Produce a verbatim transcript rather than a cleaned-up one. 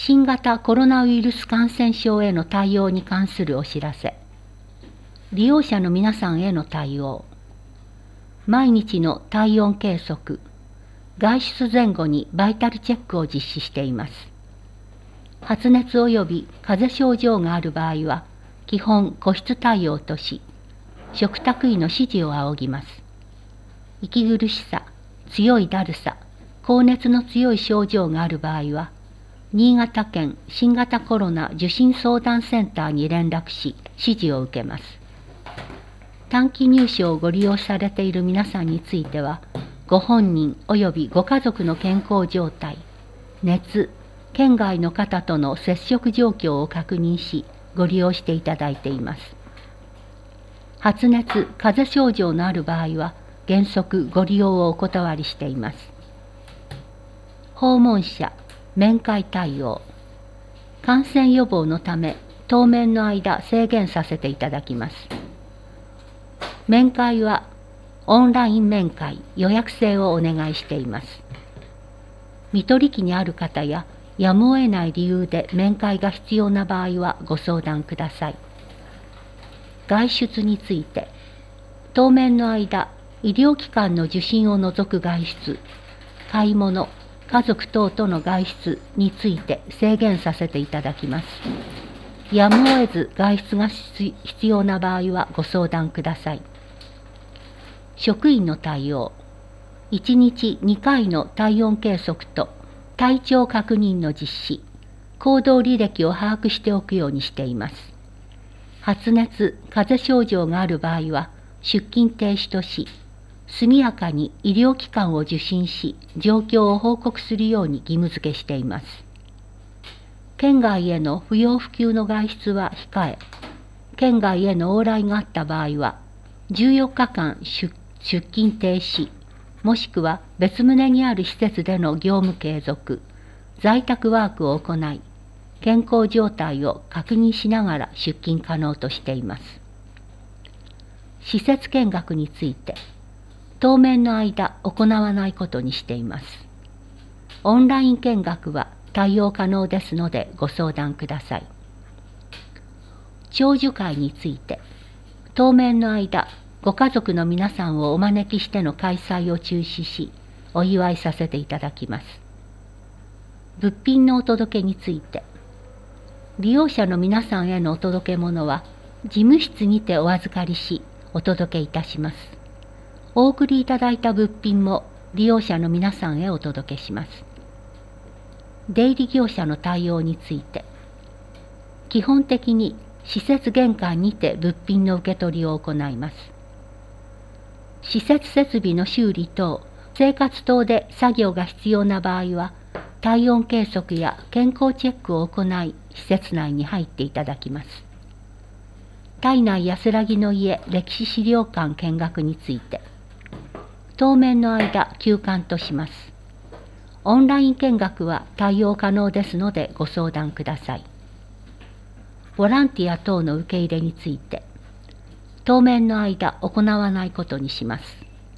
新型コロナウイルス感染症への対応に関するお知らせ。利用者の皆さんへの対応。毎日の体温計測、外出前後にバイタルチェックを実施しています。発熱及び風邪症状がある場合は、基本個室対応とし、嘱託医の指示を仰ぎます。息苦しさ、強いだるさ、高熱の強い症状がある場合は、新潟県新型コロナ受診相談センターに連絡し、指示を受けます。短期入所をご利用されている皆さんについては、ご本人及びご家族の健康状態、熱、県外の方との接触状況を確認し、ご利用していただいています。発熱、風邪症状のある場合は、原則ご利用をお断りしています。訪問者、面会対応。感染予防のため、当面の間制限させていただきます。面会は、オンライン面会、予約制をお願いしています。看取り機にある方や、やむを得ない理由で面会が必要な場合はご相談ください。外出について、当面の間、医療機関の受診を除く外出、買い物、家族等との外出について制限させていただきます。やむを得ず外出が必要な場合はご相談ください。職員の対応、いちにちにかいの体温計測と体調確認の実施、行動履歴を把握しておくようにしています。発熱、風邪症状がある場合は出勤停止とし、速やかに医療機関を受診し、状況を報告するように義務付けしています。県外への不要不急の外出は控え、県外への往来があった場合は、じゅうよっかかん出出勤停止、もしくは別棟にある施設での業務継続、在宅ワークを行い、健康状態を確認しながら出勤可能としています。施設見学について、当面の間行わないことにしています。オンライン見学は対応可能ですのでご相談ください。長寿会について、当面の間、ご家族の皆さんをお招きしての開催を中止し、お祝いさせていただきます。物品のお届けについて、利用者の皆さんへのお届け物は、事務室にてお預かりし、お届けいたします。お送りいただいた物品も利用者の皆さんへお届けします。出入り業者の対応について、基本的に施設玄関にて物品の受け取りを行います。施設設備の修理等、生活等で作業が必要な場合は、体温計測や健康チェックを行い、施設内に入っていただきます。胎内安らぎの家歴史資料館見学について、当面の間休館とします。オンライン見学は対応可能ですのでご相談ください。ボランティア等の受け入れについて、当面の間行わないことにします。